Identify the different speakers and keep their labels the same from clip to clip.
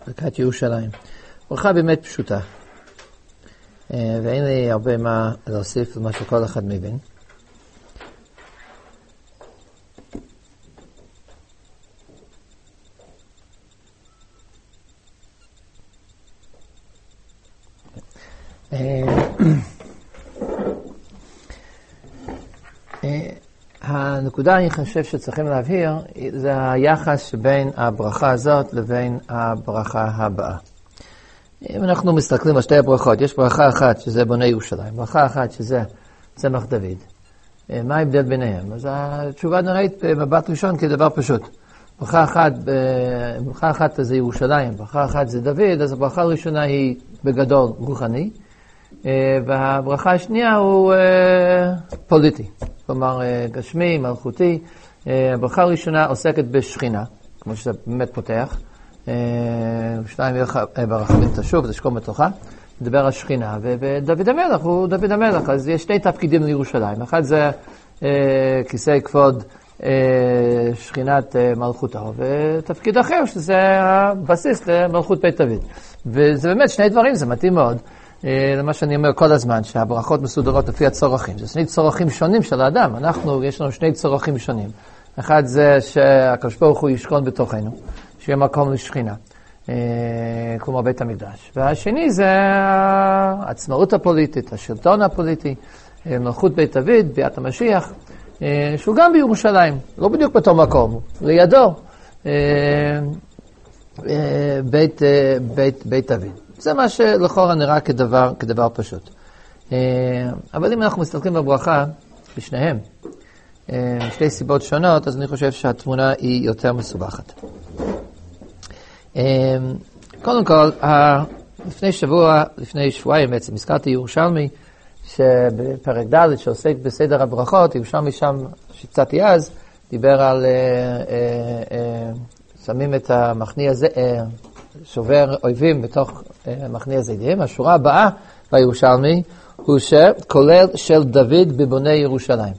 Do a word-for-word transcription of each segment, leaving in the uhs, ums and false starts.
Speaker 1: ברכת ירושלים. ברכה באמת פשוטה. ואין לי הרבה מה להוסיף למה שכל אחד מבין. הנקודה אני חושב שצריכים להבהיר זה היחס שבין הברכה הזאת לבין הברכה הבאה. אם אנחנו מסתכלים על שתי הברכות, יש ברכה אחת שזה בוני ירושלים, ברכה אחת שזה צמח דוד. מה ההבדל ביניהם? אז התשובה נראית במבט ראשון כדבר פשוט. ברכה אחת, ברכה אחת זה ירושלים, ברכה אחת זה דוד, אז הברכה הראשונה היא בגדול רוחני, והברכה השנייה הוא פוליטי, כלומר גשמי, מלכותי. הברכה הראשונה עוסקת בשכינה, כמו שזה באמת פותח, שניים ברחמים תשוב, תשכון בתוכה, מדבר על שכינה, ודוד המלך הוא דוד המלך, אז יש שני תפקידים לירושלים, אחד זה כיסא כבוד שכינת מלכותו, ותפקיד אחר שזה הבסיס למלכות בית דוד. וזה באמת שני דברים, זה מתאים מאוד למה שאני אומר כל הזמן, שהברכות מסודרות לפי הצורכים. זה שני צורכים שונים של האדם, אנחנו, יש לנו שני צורכים שונים. אחד זה שהקדוש ברוך הוא ישכון בתוכנו, שיהיה מקום לשכינה, כמו בית המקדש. והשני זה העצמאות הפוליטית, השלטון הפוליטי, מלכות בית דוד, ביאת המשיח, שהוא גם בירושלים, לא בדיוק באותו מקום, לידו, בית, בית, בית דוד. זה מה שלכאורה נראה כדבר, כדבר פשוט. אבל אם אנחנו מסתכלים בברכה, בשניהם, משתי סיבות שונות, אז אני חושב שהתמונה היא יותר מסובכת. קודם כל, לפני שבוע, לפני שבועיים בעצם, הזכרתי ירושלמי, שבפרק ד' שעוסק בסדר הברכות, ירושלמי שם, שקצתי אז, דיבר על, שמים את המכניע הזה, שובר אויבים בתוך מכניע זידים. השורה הבאה בירושלמי הוא שכולל של דוד בבוני ירושלים.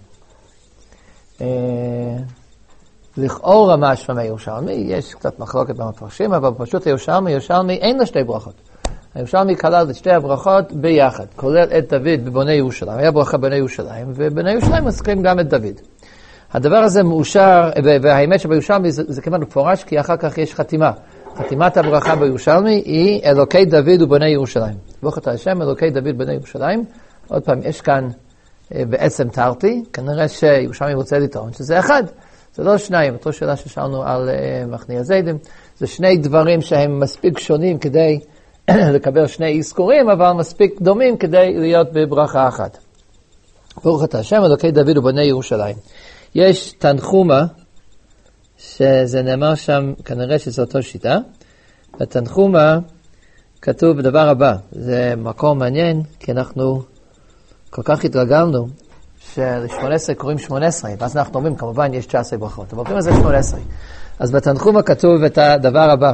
Speaker 1: לכאורה משמע מירושלמי, יש קצת מחלוקת במפרשים, אבל פשוט הירושלמי, ירושלמי אין לה שתי ברכות. הירושלמי כלל את שתי הברכות ביחד, כולל את דוד בבוני ירושלים. היה ברכה בבוני ירושלים, ובבוני ירושלים מזכירים גם את דוד. הדבר הזה מאושר, והאמת שבירושלמי זה, זה כמעט מפורש, כי אחר כך יש חתימה. חתימת הברכה בירושלמי היא אלוקי דוד ובוני ירושלים. ברוך אתה השם, אלוקי דוד ובוני ירושלים. עוד פעם, יש כאן בעצם תרתי, כנראה שירושלמי רוצה לטעון שזה אחד. זה לא שניים, אותו שאלה ששאלנו על מכניע זידים. זה שני דברים שהם מספיק שונים כדי לקבל שני אזכורים, אבל מספיק דומים כדי להיות בברכה אחת. ברוך אתה השם, אלוקי דוד ובוני ירושלים. יש תנחומה, שזה נאמר שם, כנראה שזו אותו שיטה. בתנחומה כתוב בדבר הבא, זה מקום מעניין, כי אנחנו כל כך התרגלנו, של-שמונה עשרה קוראים שמונה עשרה, ואז אנחנו אומרים, כמובן יש תשע עשרה ברכות, אבל קוראים לזה שמונה עשרה. אז בתנחומה כתוב את הדבר הבא.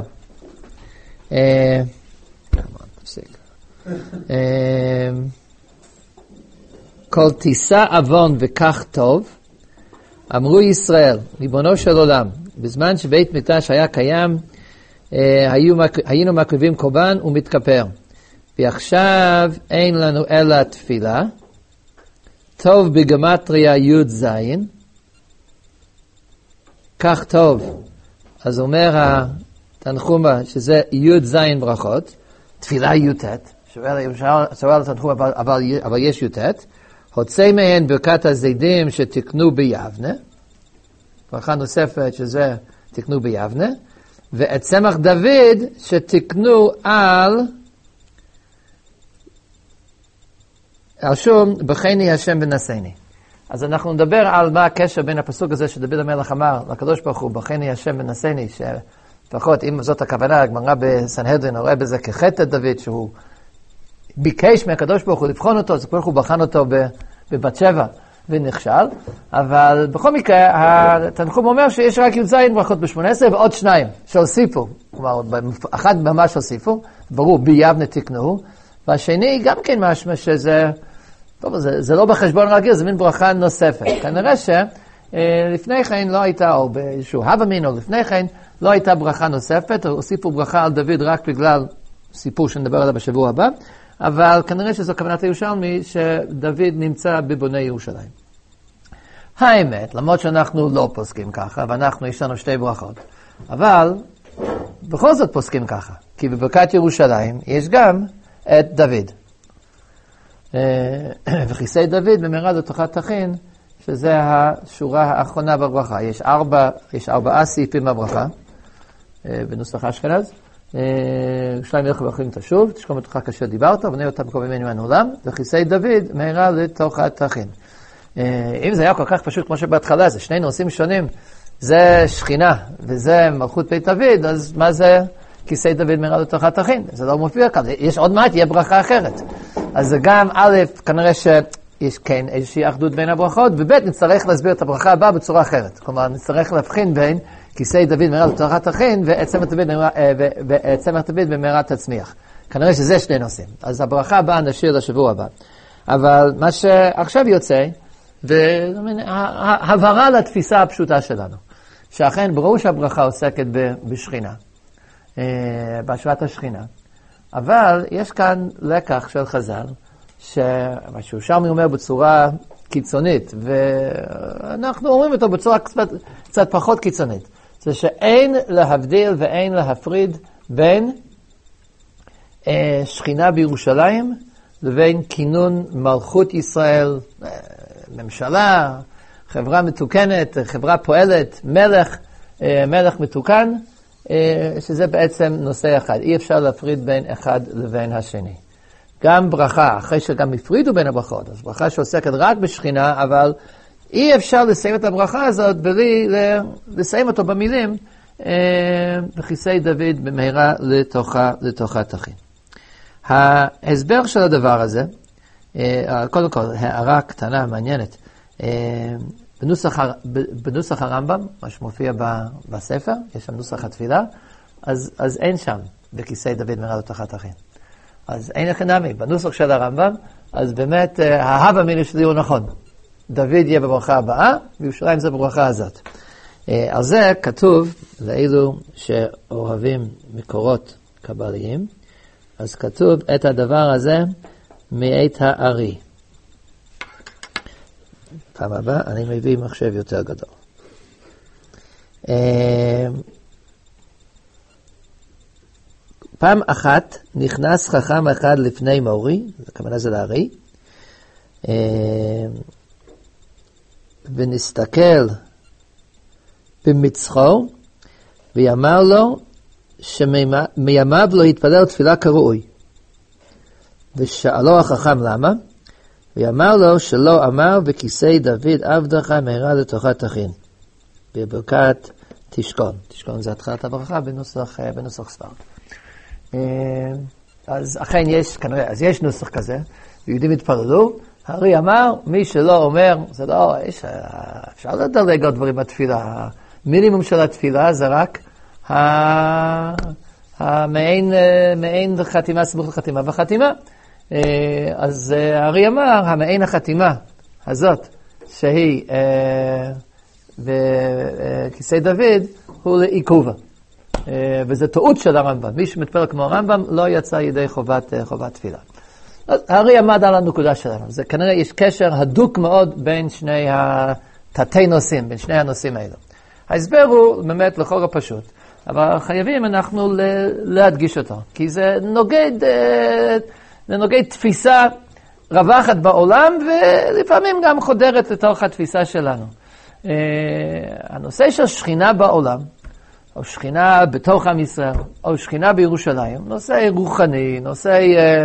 Speaker 1: כל תישא אבון וכך טוב, אמרו ישראל, ריבונו של עולם, בזמן שבית מקדש היה קיים, היינו מקריבים קורבן ומתכפר. ועכשיו אין לנו אלא תפילה, טוב בגמטריה י' ז', כך טוב. אז אומר התנחומה שזה י' ז' ברכות, תפילה י' ט', שואל התנחומה אבל, אבל, אבל יש י' ט', הוצא מהן ברכת הזידים שתקנו ביבנה, ברכה נוספת שזה תקנו ביבנה, ואת צמח דוד שתקנו על, על שום בחני השם ונשני. אז אנחנו נדבר על מה הקשר בין הפסוק הזה שדוד המלך אמר לקדוש ברוך הוא, בחני השם ונשני, שלפחות אם זאת הכוונה, הגמרא בסנהדרין רואה בזה כחטא דוד, שהוא ביקש מהקדוש ברוך הוא לבחון אותו, אז הקדוש ברוך הוא בחן אותו בבת שבע ונכשל, אבל בכל מקרה התנחום אומר שיש רק י' ז' ברכות ב-שמונה עשרה ועוד שניים שהוסיפו, כלומר אחד ממש הוסיפו, ברור ביבנה תקנו, והשני גם כן משמע שזה, טוב, זה, זה לא בחשבון רגיל, זה מין ברכה נוספת. כנראה ש לפני כן לא הייתה, או באיזשהו הווה אמינא, או לפני כן לא הייתה ברכה נוספת, הוסיפו ברכה על דוד רק בגלל סיפור שנדבר עליו בשבוע הבא, אבל כנראה שזו כוונת הירושלמי שדוד נמצא בבוני ירושלים. האמת, למרות שאנחנו לא פוסקים ככה, ואנחנו יש לנו שתי ברכות, אבל בכל זאת פוסקים ככה, כי בברכת ירושלים יש גם את דוד. וכיסא דוד במהרה לתוכה תכין, שזה השורה האחרונה בברכה. יש ארבע, יש ארבעה סעיפים בברכה, בנוסח אשכנז. ירושלים ילך וברכרים תשוב, תשכום בתוכה כאשר דיברת, ובנה אותה מקום ממני מהעולם, וכיסא דוד מהרה לתוכה תכין. אם זה היה כל כך פשוט כמו שבהתחלה, זה שני נושאים שונים, זה שכינה וזה מלכות בית דוד, אז מה זה כיסא דוד מהרה לתוכה תכין? זה לא מופיע כאן, יש עוד מעט, יהיה ברכה אחרת. אז זה גם א', כנראה שיש כן איזושהי אחדות בין הברכות, וב' נצטרך להסביר את הברכה הבאה בצורה אחרת. כלומר, נצטרך להבחין בין כיסא דוד מהרה לתוכה תכין ועצמר דוד במהרה תצמיח. כנראה שזה שני נושאים. אז הברכה הבאה נשאיר לשבוע הבא. אבל מה שעכשיו יוצא, והבהרה לתפיסה הפשוטה שלנו, שאכן ברור שהברכה עוסקת בשכינה, בהשוואת השכינה. אבל יש כאן לקח של חז"ל, שמשהו שם אומר בצורה קיצונית, ואנחנו אומרים אותו בצורה קצת, קצת פחות קיצונית. זה שאין להבדיל ואין להפריד בין אה, שכינה בירושלים לבין כינון מלכות ישראל, אה, ממשלה, חברה מתוקנת, חברה פועלת, מלך, אה, מלך מתוקן, שזה בעצם נושא אחד. אי אפשר להפריד בין אחד לבין השני. גם ברכה, אחרי שגם הפרידו בין הברכות, אז ברכה שעוסקת רק בשכינה, אבל אי אפשר לסיים את הברכה הזאת בלי לסיים אותו במילים, וכיסא דוד במהרה לתוכה, לתוכה תכין. ההסבר של הדבר הזה, קודם כל, הערה קטנה, מעניינת, בנוסח, בנוסח הרמב"ם, מה שמופיע בספר, יש שם נוסח התפילה, אז, אז אין שם בכיסא דוד מהרה לתוכה תכין. אז אין לכם נמי, בנוסח של הרמב"ם, אז באמת ההווה אמינא שלי הוא נכון. דוד יהיה בברכה הבאה, וירושלים זה בברכה הזאת. על זה כתוב, לאלו שאוהבים מקורות קבליים, אז כתוב את הדבר הזה מאת הארי. פעם הבאה אני מביא מחשב יותר גדול. פעם אחת נכנס חכם אחד לפני מורי, הכוונה זה לארי, ונסתכל במצחו, ויאמר לו שמימיו לא יתפלל תפילה כראוי. ושאלו החכם למה? ויאמר לו שלא אמר בכיסא דוד עבדך מהרה לתוכה תכין. בברכת תשכון. תשכון זה התחלת הברכה בנוסח, בנוסח ספרד. אז אכן יש, כנראה, אז יש נוסח כזה, ויהודים התפללו, הארי אמר, מי שלא אומר, זה לא, יש, אפשר לדלג עוד דברים בתפילה. המינימום של התפילה זה רק המעין, מעין חתימה, סמוך לחתימה וחתימה. אז הארי אמר, המעין החתימה הזאת, שהיא בכיסא דוד, הוא לעיכובה. וזה טעות של הרמב"ם. מי שמתפלל כמו הרמב"ם לא יצא ידי חובת, חובת תפילה. אז הארי עמד על הנקודה שלנו. זה כנראה יש קשר הדוק מאוד בין שני התתי נושאים, בין שני הנושאים האלו. ההסבר הוא באמת לכל הפשוט, אבל חייבים אנחנו להדגיש אותו, כי זה נוגד, זה נוגד תפיסה רווחת בעולם, ולפעמים גם חודרת לתוך התפיסה שלנו. הנושא של שכינה בעולם, או שכינה בתוך עם ישראל, או שכינה בירושלים, נושא רוחני, נושא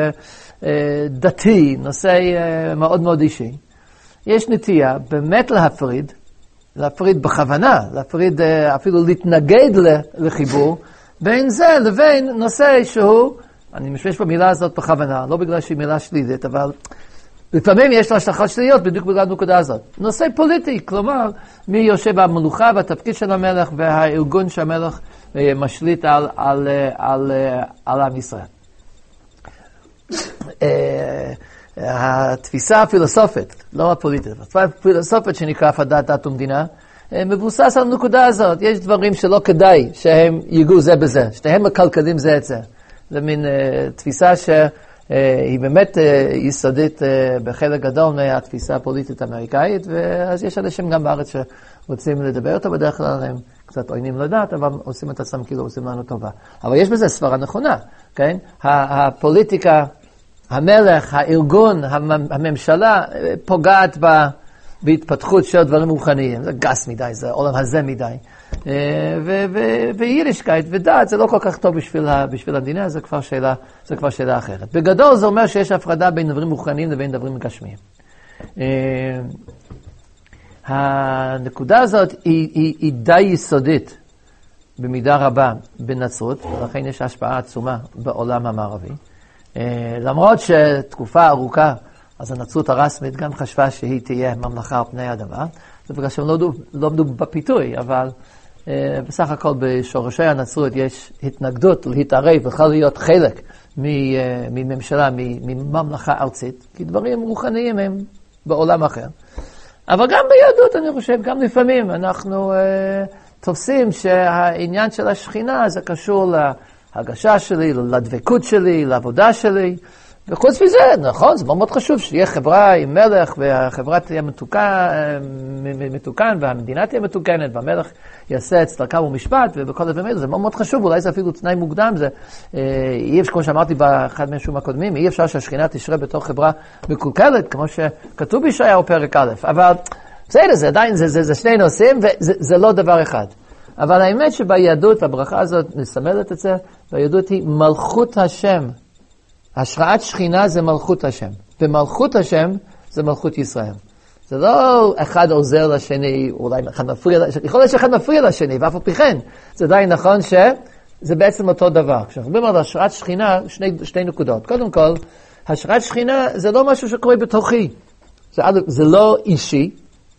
Speaker 1: דתי, נושא מאוד מאוד אישי. יש נטייה באמת להפריד, להפריד בכוונה, להפריד, אפילו להתנגד לחיבור, בין זה לבין נושא שהוא, אני משתמש במילה הזאת בכוונה, לא בגלל שהיא מילה שלילית, אבל לפעמים יש לה השלכות שליליות בדיוק בגלל הנקודה הזאת. נושא פוליטי, כלומר, מי יושב במלוכה והתפקיד של המלך והארגון שהמלך משליט על, על, על, על עם ישראל. התפיסה הפילוסופית, לא הפוליטית, התפיסה הפילוסופית שנקרא הפרדת דת ומדינה, מבוסס על הנקודה הזאת. יש דברים שלא כדאי שהם ייגעו זה בזה, שתיהם מקלקלים זה את זה. זה מין uh, תפיסה שהיא באמת uh, יסודית uh, בחלק גדול מהתפיסה הפוליטית האמריקאית, ואז יש אנשים גם בארץ שרוצים לדבר אותו, בדרך כלל הם קצת עוינים לדעת, אבל עושים את עצמם כאילו עושים לנו טובה. אבל יש בזה סברה נכונה, כן? הפוליטיקה, המלך, הארגון, הממשלה פוגעת ב... בהתפתחות של דברים רוחניים. זה גס מדי, זה עולם הזה מדי. ויידישקייט ודת זה לא כל כך טוב בשביל, בשביל המדינה, זה כבר שאלה, זה כבר שאלה אחרת. בגדול זה אומר שיש הפרדה בין דברים רוחניים לבין דברים גשמיים. הנקודה הזאת היא, היא, היא די יסודית במידה רבה בנצרות, ולכן יש השפעה עצומה בעולם המערבי. למרות שתקופה ארוכה, אז הנצרות הרסמית גם חשבה שהיא תהיה ממלכה על פני הדבר. זה בגלל שהם לא עמדו בפיתוי, אבל uh, בסך הכל בשורשי הנצרות יש התנגדות להתערב, בכלל להיות חלק מ, uh, מממשלה, מממלכה ארצית, כי דברים רוחניים הם בעולם אחר. אבל גם ביהדות, אני חושב, גם לפעמים אנחנו uh, תופסים שהעניין של השכינה זה קשור להגשה שלי, לדבקות שלי, לעבודה שלי, וחוץ מזה, נכון, זה מאוד מאוד חשוב שיהיה חברה עם מלך, והחברה תהיה מתוקן, מתוקן והמדינה תהיה מתוקנת, והמלך יעשה את צדקה ומשפט, ובכל הדברים האלה, זה מאוד מאוד חשוב, אולי זה אפילו תנאי מוקדם, זה אי אפשר, כמו שאמרתי באחד מהשיעורים הקודמים, אי אפשר שהשכינה תשרה בתוך חברה מקולקלת, כמו שכתוב בישעיהו פרק א', אבל בסדר, זה עדיין, זה, זה, זה שני נושאים, וזה זה לא דבר אחד. אבל האמת שביהדות, הברכה הזאת מסמלת את זה, ביהדות היא מלכות השם. השראת שכינה זה מלכות השם, ומלכות השם זה מלכות ישראל. זה לא אחד עוזר לשני, אולי אחד מפריע לשני, יכול להיות שאחד מפריע לשני, ואף על פי כן, זה די נכון שזה בעצם אותו דבר. כשאנחנו מדברים על השראת שכינה, שני, שתי נקודות. קודם כל, השראת שכינה זה לא משהו שקורה בתוכי. זה, זה לא אישי.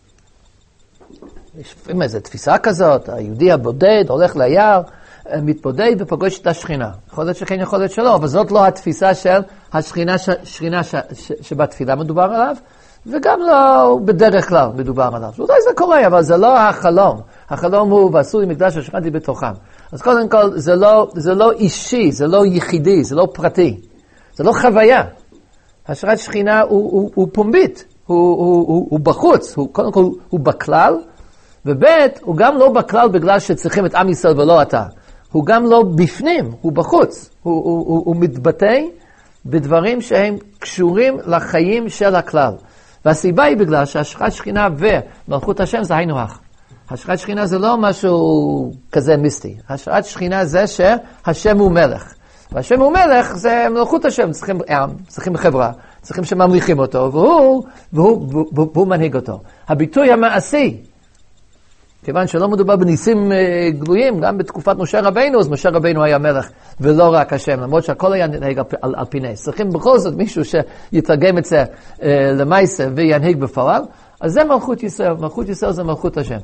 Speaker 1: יש איזו תפיסה כזאת, היהודי הבודד הולך ליער, מתבודד ופוגש את השכינה. יכול להיות שכן, יכול להיות שלא, אבל זאת לא התפיסה של השכינה ש, שכינה ש, ש, שבתפילה מדובר עליו, וגם לא בדרך כלל מדובר עליו. אולי זה קורה, אבל זה לא החלום. החלום הוא ועשו לי מקדש השכנתי בתוכם. אז קודם כל, זה לא, זה לא אישי, זה לא יחידי, זה לא פרטי. זה לא חוויה. השראת שכינה הוא, הוא, הוא פומבית, הוא, הוא, הוא, הוא בחוץ, הוא, קודם כל הוא בכלל, ובית הוא גם לא בכלל בגלל שצריכים את עם ישראל ולא אתה. הוא גם לא בפנים, הוא בחוץ. הוא, הוא, הוא, הוא מתבטא בדברים שהם קשורים לחיים של הכלל. והסיבה היא בגלל שהשראת שכינה ומלכות השם זה היינו הך. השראת שכינה זה לא משהו כזה מיסטי. השראת שכינה זה שהשם הוא מלך. והשם הוא מלך זה מלכות השם. צריכים עם, צריכים חברה, צריכים שממליכים אותו, והוא, והוא, והוא, והוא, והוא מנהיג אותו. הביטוי המעשי, כיוון שלא מדובר בניסים גלויים, גם בתקופת משה רבינו, אז משה רבינו היה מלך, ולא רק השם, למרות שהכל היה נהיג על, על, על פי נס. צריכים בכל זאת מישהו שיתרגם את זה אה, למעשה וינהיג בפועל, אז זה מלכות ישראל, מלכות ישראל זה מלכות השם.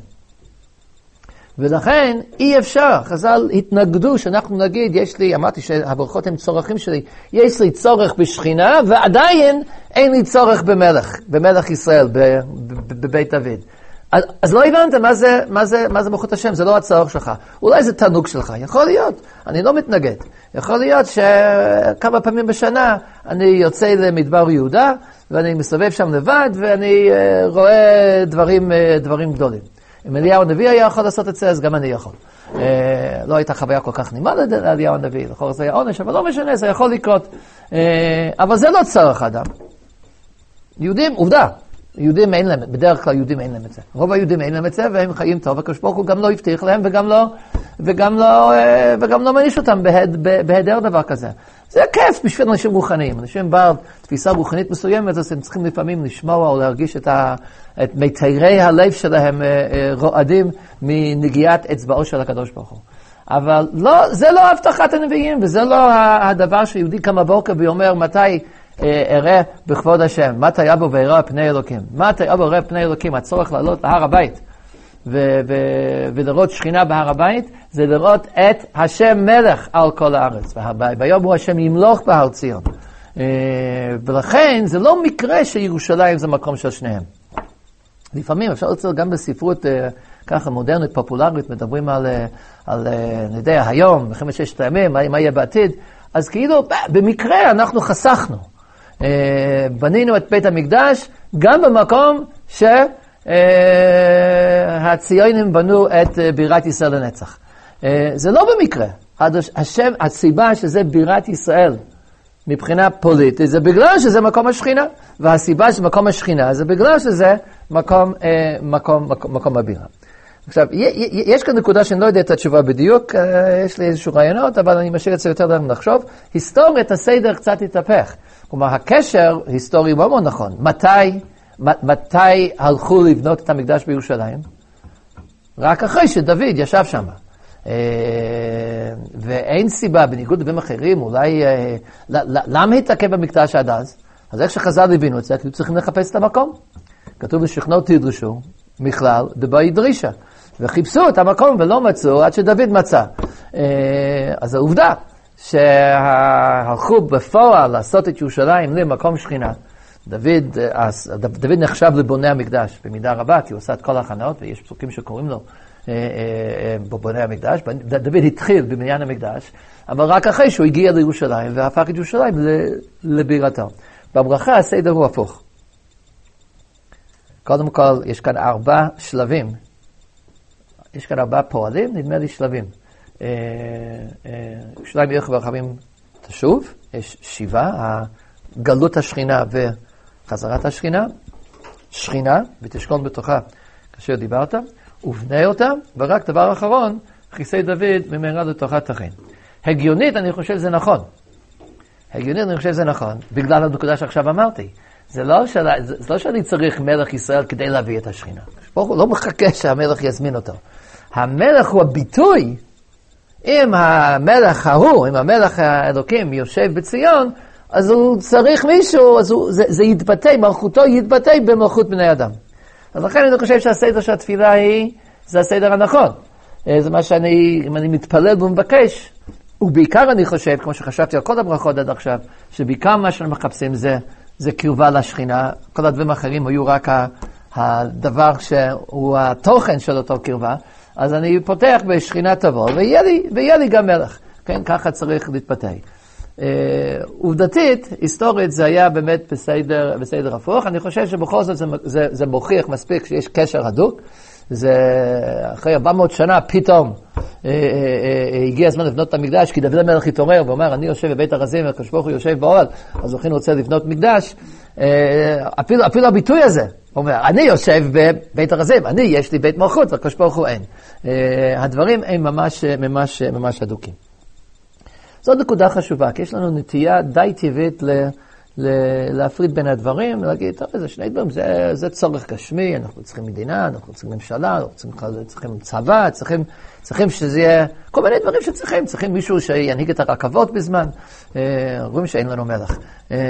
Speaker 1: ולכן אי אפשר, חז"ל התנגדו שאנחנו נגיד, יש לי, אמרתי שהברכות הם צורכים שלי, יש לי צורך בשכינה, ועדיין אין לי צורך במלך, במלך ישראל, בבית דוד. אז, אז לא הבנת מה זה, מה זה, מה זה מלכות השם, זה לא הצורך שלך. אולי זה תענוג שלך, יכול להיות, אני לא מתנגד. יכול להיות שכמה פעמים בשנה אני יוצא למדבר יהודה, ואני מסתובב שם לבד, ואני uh, רואה דברים, uh, דברים גדולים. אם אליהו הנביא היה יכול לעשות את זה, אז גם אני יכול. Uh, לא הייתה חוויה כל כך נעימה לאליהו הנביא, לכל זה היה עונש, אבל לא משנה, זה יכול לקרות. Uh, אבל זה לא צורך אדם. יהודים, עובדה. יהודים אין להם, בדרך כלל יהודים אין להם את זה. רוב היהודים אין להם את זה, והם חיים טוב, והקדוש ברוך הוא גם לא הבטיח להם, וגם לא, וגם לא, וגם לא מניש אותם בהד, בהיעדר דבר כזה. זה כיף בשביל אנשים רוחניים. אנשים בעל תפיסה רוחנית מסוימת, אז הם צריכים לפעמים לשמוע או להרגיש את, ה, את מיתרי הלב שלהם רועדים מנגיעת אצבעו של הקדוש ברוך הוא. אבל לא, זה לא הבטחת הנביאים, וזה לא הדבר שיהודי קם בבוקר ואומר מתי אראה בכבוד השם, מתי יבוא ויראה פני אלוקים. מתי יבוא ויראה פני אלוקים, הצורך לעלות להר הבית ו- ו- ולראות שכינה בהר הבית, זה לראות את השם מלך על כל הארץ. ביום הוא השם ימלוך בהר ציון. ולכן זה לא מקרה שירושלים זה מקום של שניהם. לפעמים אפשר לצאת גם בספרות ככה מודרנית, פופולרית, מדברים על, על אני יודע, היום, מלחמת ששת הימים, מה, מה יהיה בעתיד, אז כאילו במקרה אנחנו חסכנו. בנינו את בית המקדש גם במקום שהציונים בנו את בירת ישראל לנצח. זה לא במקרה. השם, הסיבה שזה בירת ישראל מבחינה פוליטית, זה בגלל שזה מקום השכינה. והסיבה שזה מקום השכינה, זה בגלל שזה מקום, מקום, מקום, מקום הבירה. עכשיו, יש כאן נקודה שאני לא יודע את התשובה בדיוק, יש לי איזשהו רעיונות, אבל אני משאיר את זה יותר דרך לחשוב. היסטורית, הסדר קצת התהפך. כלומר, הקשר היסטורי הוא מאוד נכון. מתי, מתי הלכו לבנות את המקדש בירושלים? רק אחרי שדוד ישב שם. ואין סיבה, בניגוד לדברים אחרים, אולי, למה התעכב במקדש עד אז? אז איך שחז"ל הבינו את זה, כי צריכים לחפש את המקום. כתוב בשכנות תדרשו, מכלל, דבה ידרישה. וחיפשו את המקום ולא מצאו עד שדוד מצא. אז העובדה שהלכו בפועל לעשות את ירושלים למקום שכינה, דוד, דוד נחשב לבונה המקדש במידה רבה, כי הוא עושה את כל ההכנות, ויש פסוקים שקוראים לו בבונה המקדש. דוד התחיל בבניין המקדש, אבל רק אחרי שהוא הגיע לירושלים והפך את ירושלים לבירתו. בברכה הסדר הוא הפוך. קודם כל, יש כאן ארבע שלבים. יש כאן ארבע פועלים, נדמה לי שלבים. ירושלים ירח ורחבים תשוב, יש שבעה, גלות השכינה וחזרת השכינה, שכינה, ותשכון בתוכה כאשר דיברת, ובנה אותה, ורק דבר אחרון, כיסא דוד במהרה לתוכה תכין. הגיונית, אני חושב זה נכון. הגיונית, אני חושב זה נכון, בגלל הנקודה שעכשיו אמרתי. זה לא, של, זה, זה לא שאני צריך מלך ישראל כדי להביא את השכינה. הוא לא מחכה שהמלך יזמין אותו. המלך הוא הביטוי. אם המלך ההוא, אם המלך האלוקים יושב בציון, אז הוא צריך מישהו, אז הוא, זה, זה יתבטא, מלכותו יתבטא במלכות בני אדם. אז לכן אני חושב שהסדר של התפילה היא, זה הסדר הנכון. זה מה שאני, אם אני מתפלל ומבקש, ובעיקר אני חושב, כמו שחשבתי על כל הברכות עד עכשיו, שבעיקר מה שאנחנו מחפשים זה, זה קרבה לשכינה. כל הדברים האחרים היו רק הדבר שהוא התוכן של אותו קרבה. אז אני פותח בשכינה תבוא, ויהיה לי, ויהיה לי גם מלך. כן, ככה צריך להתפתח. עובדתית, היסטורית, זה היה באמת בסדר, בסדר הפוך. אני חושב שבכל זאת זה, זה, זה מוכיח מספיק שיש קשר הדוק. זה אחרי ארבע מאות שנה פתאום אה, אה, אה, הגיע הזמן לבנות את המקדש, כי דוד המלך התעורר ואומר, אני יושב בבית הרזים, הקדוש ברוך הוא יושב באוהל, אז לכן רוצה לבנות מקדש. אה, אפילו, אפילו הביטוי הזה, הוא אומר, אני יושב בבית הרזים, אני, יש לי בית מלכות, והקדוש ברוך הוא אין. אה, הדברים הם ממש, ממש, ממש הדוקים. זאת נקודה חשובה, כי יש לנו נטייה די טבעית ל... להפריד בין הדברים, להגיד, טוב, זה שני דברים, זה, זה צורך גשמי, אנחנו צריכים מדינה, אנחנו צריכים ממשלה, אנחנו צריכים, צריכים צבא, צריכים, צריכים שזה יהיה, כל מיני דברים שצריכים, צריכים מישהו שינהיג את הרכבות בזמן, רואים שאין לנו מלך.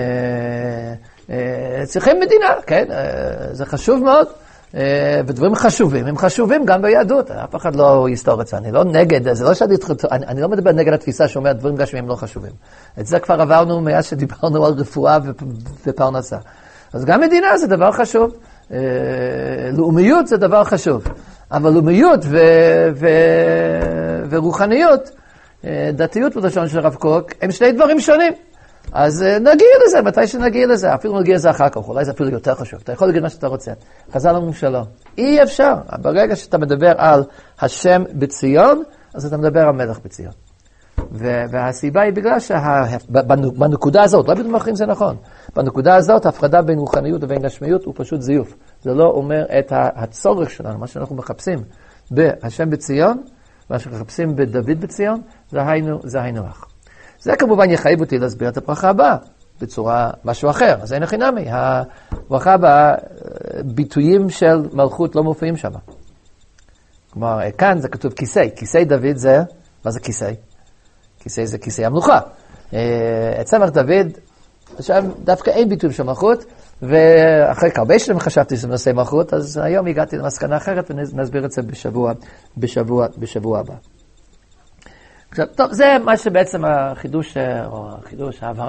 Speaker 1: צריכים מדינה, כן, זה חשוב מאוד, ודברים חשובים, הם חשובים גם ביהדות, אף אחד לא יסתור את זה, אני לא נגד, זה לא שאני, אני, אני לא מדבר נגד התפיסה שאומרת דברים גשמיים לא חשובים. את זה כבר עברנו מאז שדיברנו על רפואה ופרנסה. אז גם מדינה זה דבר חשוב, לאומיות זה דבר חשוב, אבל לאומיות ו, ו, ורוחניות, דתיות בלשון של רב קוק, הם שני דברים שונים. אז נגיע לזה, מתי שנגיע לזה, אפילו נגיע לזה אחר כך, אולי זה אפילו יותר חשוב, אתה יכול להגיד מה שאתה רוצה. חז"ל אומרים שלא. אי אפשר, ברגע שאתה מדבר על השם בציון, אז אתה מדבר על מלך בציון. והסיבה היא בגלל שבנקודה הזאת, לא בדיוק אחרים זה נכון, בנקודה הזאת ההפרדה בין רוחניות ובין גשמיות הוא פשוט זיוף. זה לא אומר את הצורך שלנו, מה שאנחנו מחפשים בהשם בציון, מה שאנחנו מחפשים בדוד בציון, זה היינו, זה היינו אח. זה כמובן יחייב אותי להסביר את הברכה הבאה בצורה משהו אחר, אז אין הכי נמי. הברכה הבאה, ביטויים של מלכות לא מופיעים שם. כלומר, כאן זה כתוב כיסא, כיסא דוד זה, מה זה כיסא? כיסא זה כיסא המלוכה. אצל מלך דוד, שם דווקא אין ביטויים של מלכות, ואחרי הרבה שנים חשבתי שזה נושא מלכות, אז היום הגעתי למסקנה אחרת ונסביר את זה בשבוע, בשבוע, בשבוע הבא. עכשיו, טוב, זה מה שבעצם החידוש, או החידוש, ההבהרה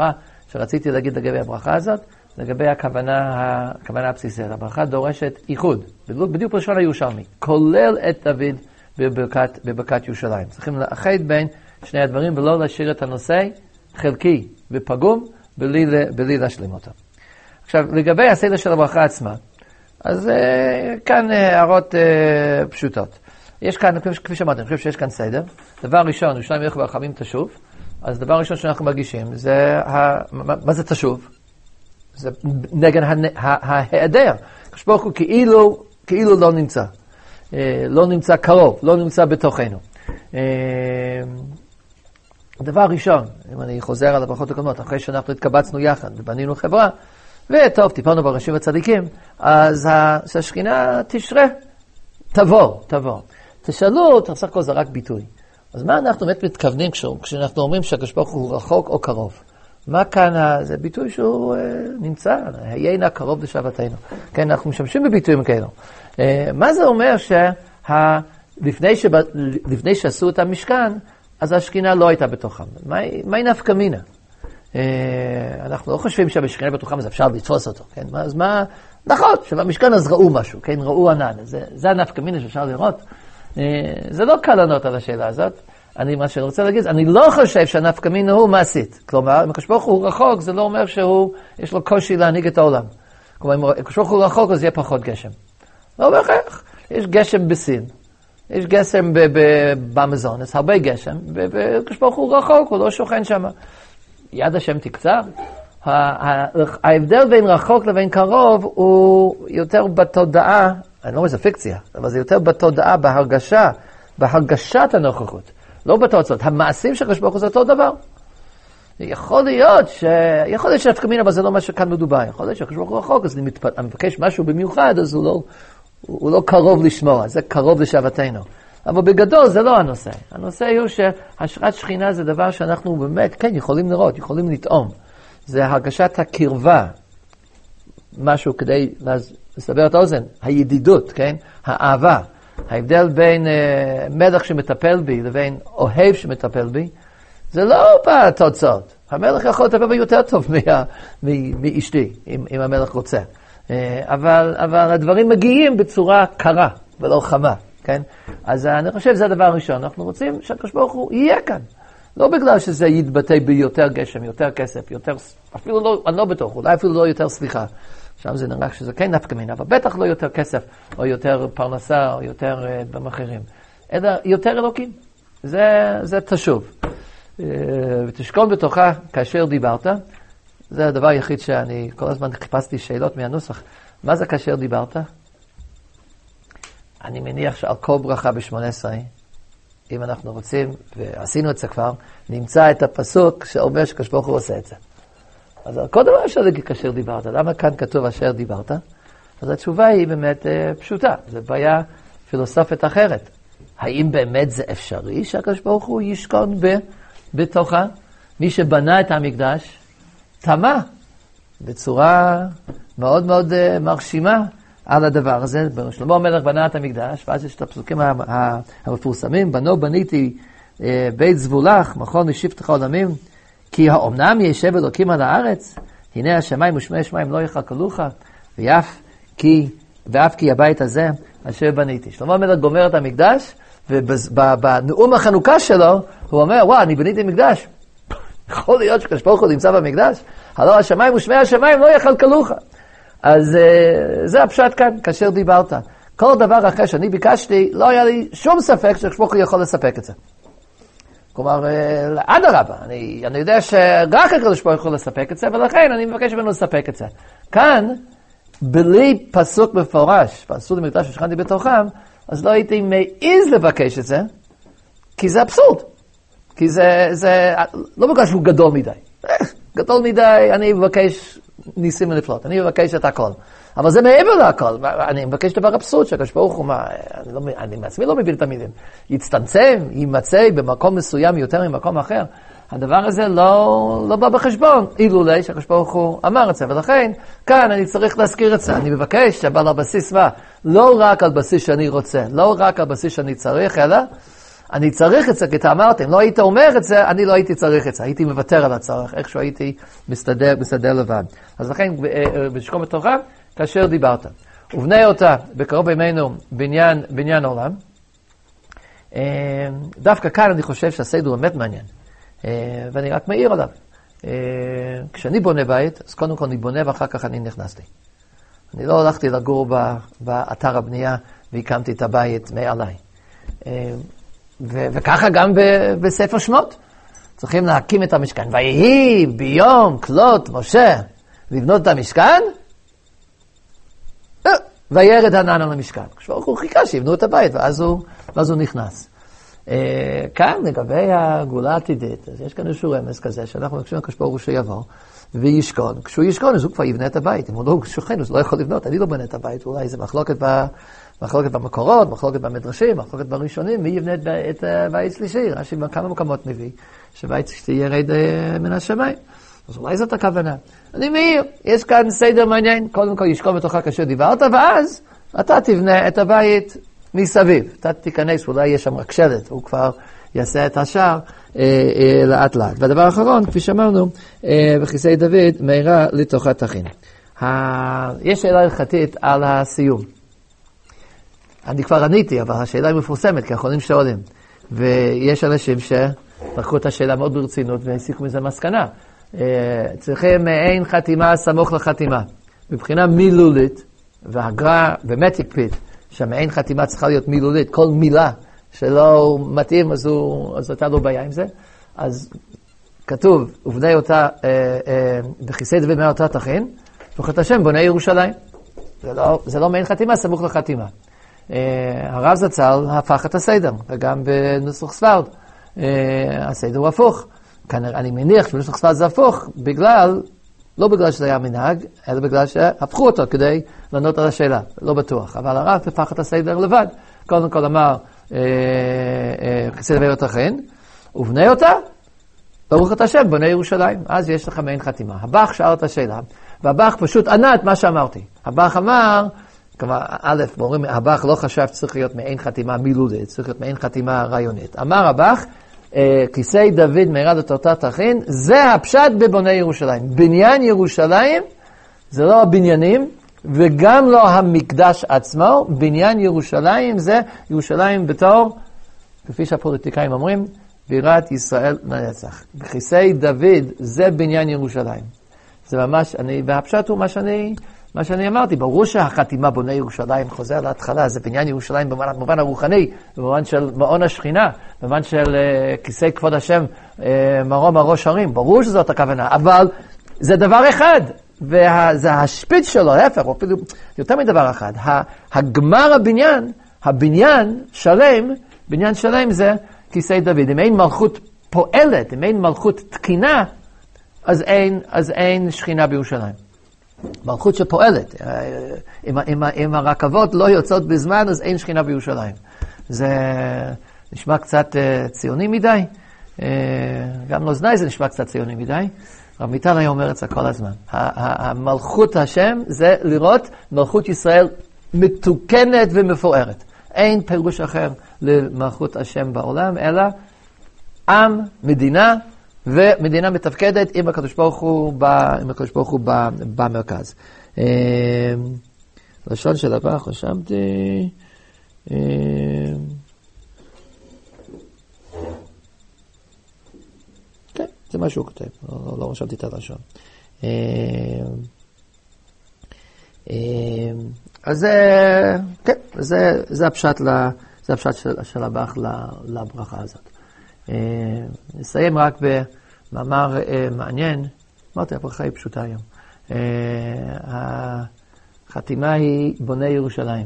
Speaker 1: שרציתי להגיד לגבי הברכה הזאת, לגבי הכוונה, הכוונה הבסיסית. הברכה דורשת איחוד, בדיוק, בדיוק בלשון הירושלמי, כולל את דוד בברכת, בברכת ירושלים. צריכים לאחד בין שני הדברים ולא להשאיר את הנושא חלקי ופגום בלי, בלי להשלים אותו. עכשיו, לגבי הסדר של הברכה עצמה, אז כאן הערות פשוטות. יש כאן, כפי שאמרתי, אני חושב שיש כאן סדר. דבר ראשון, ירושלים ילך ברחמים תשוב. אז דבר ראשון שאנחנו מרגישים, זה, ה... מה זה תשוב? זה נגד ההיעדר. הקדוש ברוך הוא כאילו, כאילו לא נמצא. לא נמצא קרוב, לא נמצא בתוכנו. דבר ראשון, אם אני חוזר על הברכות הקודמות, אחרי שאנחנו התקבצנו יחד ובנינו חברה, וטוב, טיפלנו בראשים הצדיקים, אז השכינה תשרה, תבוא, תבוא. תשאלו, בסך הכל זה רק ביטוי. אז מה אנחנו באמת מתכוונים כשאנחנו אומרים שהקדוש ברוך הוא רחוק או קרוב? מה כאן, זה ביטוי שהוא אה, נמצא, היה נא קרוב לשבתנו. כן, אנחנו משמשים בביטויים כאלו. אה, מה זה אומר שלפני שב, לפני שעשו את המשכן, אז השכינה לא הייתה בתוכם? מה, מה היא נפקא מינה? אה, אנחנו לא חושבים שהשכינה בתוכם, אז אפשר לתפוס אותו. כן? אז מה, נכון, שבמשכן אז ראו משהו, כן? ראו ענן. זה, זה הנפקא מינה שאפשר לראות. אה, זה לא קל לענות על השאלה הזאת. אני, מה שאני רוצה להגיד, אני לא חושב שהנפקא מינה הוא מעשית. כלומר, אם הקדוש ברוך הוא רחוק, זה לא אומר שהוא, יש לו קושי להנהיג את העולם. כלומר, אם הקדוש ברוך הוא רחוק, אז יהיה פחות גשם. לא בהכרח. יש גשם בסין. יש גשם במזון, יש הרבה גשם, והקדוש ברוך הוא רחוק, הוא לא שוכן שם. יד השם תקצר. ההבדל בין רחוק לבין קרוב הוא יותר בתודעה, אני לא אומר שזה פיקציה, אבל זה יותר בתודעה, בהרגשה, בהרגשת הנוכחות. לא בתוצאות. המעשים של הקדוש ברוך הוא זה אותו דבר. יכול להיות ש... יכול להיות שנפקא מינה, אבל זה לא מה שכאן מדובר. יכול להיות שהקדוש ברוך הוא רחוק, אז אני, מתפ... אני מבקש משהו במיוחד, אז הוא לא, הוא לא קרוב לשמוע, זה קרוב לשבתנו. אבל בגדול זה לא הנושא. הנושא הוא שהשראת שכינה זה דבר שאנחנו באמת, כן, יכולים לראות, יכולים לטעום. זה הרגשת הקרבה, משהו כדי לסבר את האוזן, הידידות, כן? האהבה. ההבדל בין uh, מלך שמטפל בי לבין אוהב שמטפל בי, זה לא בתוצאות. המלך יכול לטפל בי יותר טוב מה, מ, מאשתי, אם, אם המלך רוצה. Uh, אבל, אבל הדברים מגיעים בצורה קרה ולא חמה, כן? אז uh, אני חושב שזה הדבר הראשון. אנחנו רוצים שהקדוש ברוך הוא יהיה כאן. לא בגלל שזה יתבטא ביותר גשם, יותר כסף, יותר, אפילו לא, אני לא בטוח, אולי אפילו לא יותר סליחה. שם זה נראה שזה כן נפקא מינה, אבל בטח לא יותר כסף, או יותר פרנסה, או יותר דברים אחרים. אלא יותר אלוקים. זה, זה תשוב. ותשכון בתוכה כאשר דיברת. זה הדבר היחיד שאני כל הזמן חיפשתי שאלות מהנוסח. מה זה כאשר דיברת? אני מניח שעל כל ברכה ב-שמונה עשרה, אם אנחנו רוצים, ועשינו את זה כבר, נמצא את הפסוק שאומר שקדוש ברוך הוא עושה את זה. אז כל דבר אפשר להגיד כאשר דיברת. למה כאן כתוב אשר דיברת? אז התשובה היא באמת אה, פשוטה. זו בעיה פילוסופית אחרת. האם באמת זה אפשרי שהקדוש ברוך הוא ישכון ב, בתוכה? מי שבנה את המקדש, תמה בצורה מאוד מאוד אה, מרשימה על הדבר הזה. שלמה המלך בנה את המקדש, ואז יש את הפסוקים המפורסמים, בנו בניתי אה, בית זבולך, מכון לשבטך עולמים, כי האומנם ישב אלוקים על הארץ, הנה השמיים ושמי שמיים לא יכלכלוך, ואף כי, ואף כי הבית הזה אשר בניתי. שלמה המלך גומר את המקדש, ובנאום החנוכה שלו, הוא אומר, וואו, אני בניתי מקדש. יכול להיות שקדוש ברוך הוא נמצא במקדש? הלא השמיים ושמי השמיים לא יכלכלוך. אז זה הפשט כאן, כאשר דיברת. כל דבר אחר שאני ביקשתי, לא היה לי שום ספק שקדוש ברוך הוא יכול לספק את זה. כלומר, עד הרבה, אני, אני יודע שרק הקדוש ברוך הוא יכול לספק את זה, ולכן אני מבקש ממנו לספק את זה. כאן, בלי פסוק מפורש, פסוק למקדש ששכנתי בתוכם, אז לא הייתי מעז לבקש את זה, כי זה אבסורד. כי זה, זה לא בגלל שהוא גדול מדי. גדול מדי, אני מבקש ניסים ונפלאות, אני מבקש את הכל. אבל זה מעבר להכל. אני מבקש דבר אבסורד, שהקדוש ברוך הוא, מה, אני, לא, אני מעצמי לא מבין את המילים. יצטמצם, יימצא במקום מסוים יותר ממקום אחר. הדבר הזה לא, לא בא בחשבון, אילולי שהקדוש ברוך הוא אמר את זה. ולכן, כאן אני צריך להזכיר את זה. אני מבקש, אבל על בסיס מה? לא רק על בסיס שאני רוצה, לא רק על בסיס שאני צריך, אלא אני צריך את זה, כי אתה אמרת, אם לא היית אומר את זה, אני לא הייתי צריך את זה. הייתי מוותר על הצורך, איכשהו הייתי מסתדר, מסתדר לבד. אז לכן, בשקום התורה, כאשר דיברת. ובנה אותה בקרוב בימינו בניין, בניין עולם. דווקא כאן אני חושב שהסדר באמת מעניין. ואני רק מעיר עליו. כשאני בונה בית, אז קודם כל אני בונה ואחר כך אני נכנסתי. אני לא הלכתי לגור באתר הבנייה והקמתי את הבית מעליי. ו- וככה גם ב- בספר שמות. צריכים להקים את המשכן. ויהי ביום כלות משה לבנות את המשכן, וירד ענן על המשכן. כשהוא חיכה שיבנו את הבית, ואז הוא, ואז הוא נכנס. כאן, לגבי הגאולה העתידית, אז יש כאן איזשהו רמז כזה, שאנחנו מבקשים לקדוש ברוך הוא שיבוא וישכון. כשהוא ישכון, אז הוא כבר יבנה את הבית. אם הוא לא שוכן, אז הוא לא יכול לבנות. אני לא בנה את הבית. אולי זה מחלוקת ב... מחלוקת במקורות, מחלוקת במדרשים, מחלוקת בראשונים, מי יבנה את בית שלישי? רש"י בכמה מקומות מביא, שבית שלישי ירד מן השמיים. אז אולי זאת הכוונה. אני מעיר, יש כאן סדר מעניין, קודם כל ישכון בתוכה כאשר דיברת, ואז אתה תבנה את הבית מסביב. אתה תיכנס, אולי יש שם רק שלט, הוא כבר יעשה את השאר אה, אה, לאט לאט. והדבר האחרון, כפי שאמרנו, אה, בכיסא דוד, מהרה לתוכה תכין. ה... יש שאלה הלכתית על הסיום. אני כבר עניתי, אבל השאלה היא מפורסמת, כי האחרונים שואלים. ויש אנשים שלקחו את השאלה מאוד ברצינות והסיקו מזה מסקנה. צריכים מעין חתימה סמוך לחתימה. מבחינה מילולית, והגר"א באמת הקפיד, שהמעין חתימה צריכה להיות מילולית, כל מילה שלא מתאים, אז, הוא, אז אתה לא בעיה עם זה. אז כתוב, ובנה אותה, בכיסא דוד בנה אותה תכין, וכת השם בונה ירושלים. זה לא, זה לא מעין חתימה סמוך לחתימה. הרב זצ"ל הפך את הסדר, וגם בנוסח ספרד הסדר הוא הפוך. אני מניח שבנוסח ספרד זה הפוך, בגלל, לא בגלל שזה היה מנהג, אלא בגלל שהפכו אותו כדי לענות על השאלה, לא בטוח. אבל הרב הפך את הסדר לבד. קודם כל אמר, כיסא דוד תכין, ובנה אותה, ברוך את השם, בונה ירושלים. אז יש לך מעין חתימה. הבח שאל את השאלה, והבח פשוט ענה את מה שאמרתי. הבח אמר, כלומר, א', אומרים, הבח לא חשב שצריך להיות מעין חתימה מילולית, צריך להיות מעין חתימה רעיונית. אמר הבח, כיסא דוד מהרה לתוכה תכין, זה הפשט בבונה ירושלים. בניין ירושלים זה לא הבניינים, וגם לא המקדש עצמו. בניין ירושלים זה ירושלים בתור, כפי שהפוליטיקאים אומרים, בירת ישראל לנצח. כיסא דוד זה בניין ירושלים. זה ממש, אני, והפשט הוא מה שאני... מה שאני אמרתי, ברור שהחתימה בונה ירושלים חוזר להתחלה, זה בניין ירושלים במובן הרוחני, במובן של מעון השכינה, במובן של uh, כיסא כבוד השם, uh, מרום הראש הרים, ברור שזאת הכוונה, אבל זה דבר אחד, וזה השפיץ שלו, להפך, או אפילו יותר מדבר אחד, הגמר הבניין, הבניין שלם, בניין שלם זה כיסא דוד, אם אין מלכות פועלת, אם אין מלכות תקינה, אז אין, אז אין שכינה בירושלים. מלכות שפועלת. אם, אם, אם הרכבות לא יוצאות בזמן, אז אין שכינה בירושלים. זה נשמע קצת uh, ציוני מדי. Uh, גם לאוזניי זה נשמע קצת ציוני מדי. רב מיטל היה אומר את זה כל הזמן. המלכות השם זה לראות מלכות ישראל מתוקנת ומפוארת. אין פירוש אחר למלכות השם בעולם, אלא עם, מדינה, ומדינה מתפקדת עם הקדוש ברוך הוא, עם הקדוש ברוך הוא במרכז. לשון של הבא, חשבתי... כן, זה מה שהוא כותב, לא רשמתי את הלשון. אז כן, זה הפשט של הבח לברכה הזאת. נסיים רק במאמר מעניין, אמרתי, הברכה היא פשוטה היום. החתימה היא בונה ירושלים.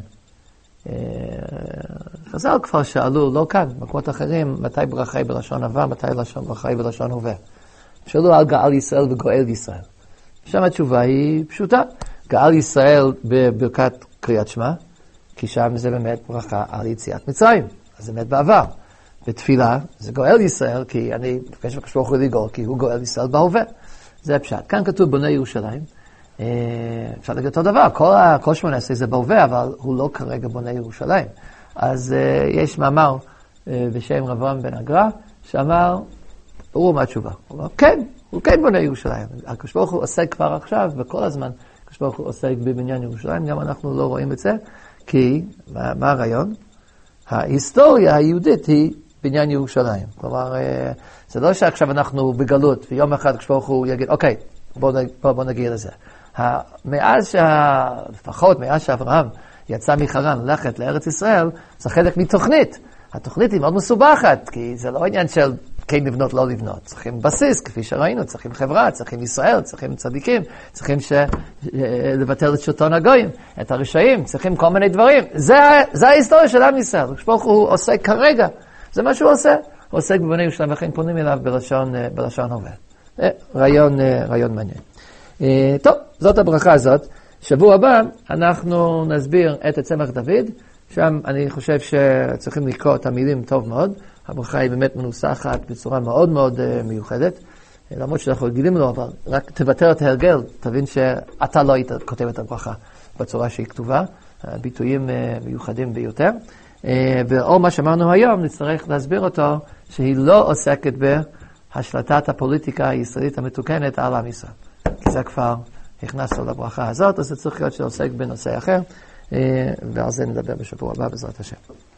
Speaker 1: חז"ל כבר שאלו, לא כאן, במקומות אחרים, מתי ברכה היא בלשון עבר, מתי ברכה היא בלשון הווה. שאלו על גאל ישראל וגואל ישראל. שם התשובה היא פשוטה. גאל ישראל בברכת קריאת שמע, כי שם זה באמת ברכה על יציאת מצרים. אז זה באמת בעבר. בתפילה זה גואל ישראל, כי אני מבקש לקדוש ברוך הוא לגאול, כי הוא גואל ישראל בהווה. זה הפשט. כאן כתוב בונה ירושלים. אפשר להגיד אותו דבר, כל, כל שמונה עשרה זה בהווה, אבל הוא לא כרגע בונה ירושלים. אז יש מאמר בשם רב אברהם בן אגרא, שאמר, הוא מה התשובה? הוא אמר, כן, הוא כן בונה ירושלים. הקדוש ברוך הוא עוסק כבר עכשיו, וכל הזמן הקדוש ברוך הוא עוסק בבניין ירושלים, גם אנחנו לא רואים את זה, כי, מה, מה הרעיון? ההיסטוריה היהודית היא בניין ירושלים. כלומר, זה לא שעכשיו אנחנו בגלות, ויום אחד הקדוש ברוך הוא יגיד, אוקיי, בוא, בוא, בוא נגיע לזה. מאז שה... לפחות מאז שאברהם יצא מחרן ללכת לארץ ישראל, זה חלק מתוכנית. התוכנית היא מאוד מסובכת, כי זה לא עניין של כן לבנות, לא לבנות. צריכים בסיס, כפי שראינו, צריכים חברה, צריכים ישראל, צריכים צדיקים, צריכים ש... לבטל את שלטון הגויים, את הרשעים, צריכים כל מיני דברים. זה, זה ההיסטוריה של עם ישראל. כשברוך הוא עוסק כרגע, זה מה שהוא עושה. הוא עוסק בבני ירושלים, וכן פונים אליו בלשון, בלשון הווה. רעיון, רעיון מעניין. טוב, זאת הברכה הזאת. שבוע הבא אנחנו נסביר את צמח דוד, שם אני חושב שצריכים לקרוא את המילים טוב מאוד. הברכה היא באמת מנוסחת בצורה מאוד מאוד מיוחדת, למרות שאנחנו רגילים לו, אבל רק תוותר את ההרגל, תבין שאתה לא היית כותב את הברכה בצורה שהיא כתובה, ביטויים מיוחדים ביותר. ואו מה שאמרנו היום, נצטרך להסביר אותו, שהיא לא עוסקת בהשלטת הפוליטיקה הישראלית המתוקנת על עם ישראל. כי זה כבר הכנסנו לברכה הזאת, אז זה צריך להיות שעוסק בנושא אחר, ועל זה נדבר בשבוע הבא בעזרת השם.